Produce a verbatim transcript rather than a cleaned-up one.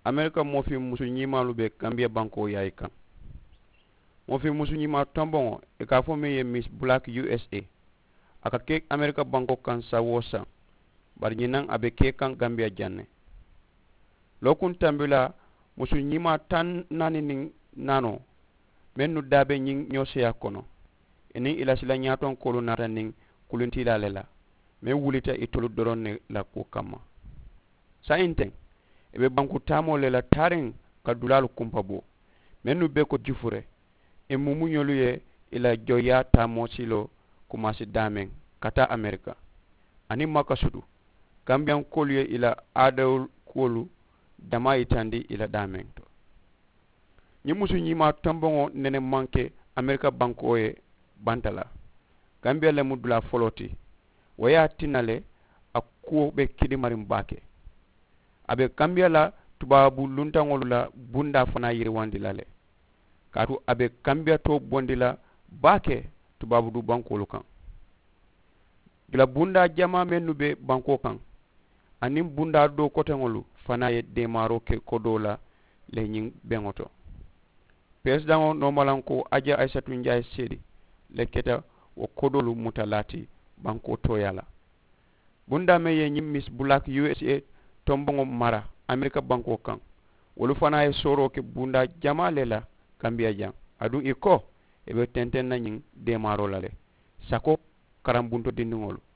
America mo fi musu nyimalu be Gambia banko yayi kan mo fi musu nyima tombongo e ka fo me ye Miss Black U S A aka ke America banko kan sa wosa bar nyinan abe ke kan Gambia janne lokun tambila musu nyima tan nani ning nano mennu dabe nyin nyose yakono eni ila sila nyaton kolu nata ning kulunti la lela me wulita itolu doron ne la ko kama sa inten ebe banku tamo lela tarin ka dulalu kumpabo mennu be ko jufure e mumu nyolu ye ila joya tamo silo kumasi damen kata Amerika ani makasudu Gambian kolu ye ila adawul kolu dama itandi ila damen to nyimusu nyima tambongo nene manke Amerika banko ye bantala Gambia le mudula foloti waya tinale akko be kidimarim bake abe Gambia la tubabu luntangolu la bunda fana yirwandi lale katu abe Gambia to bondila bake tubabu du bankolu kan gila bunda jama menu be banko kan anim bunda do kotengolu fana ye demaro ke kodola le nyin bengoto president no malanko aja Aissatou Njie Sedi le keta wo kodolu mutalati banko toyala bunda me ye nyim Miss Black U S A tombongo mara America banko kan wolu fana ye soro ke bunda jama lela Gambia jang adu iko ebe tenten na nyin demaro lale sako karambunto dindingolu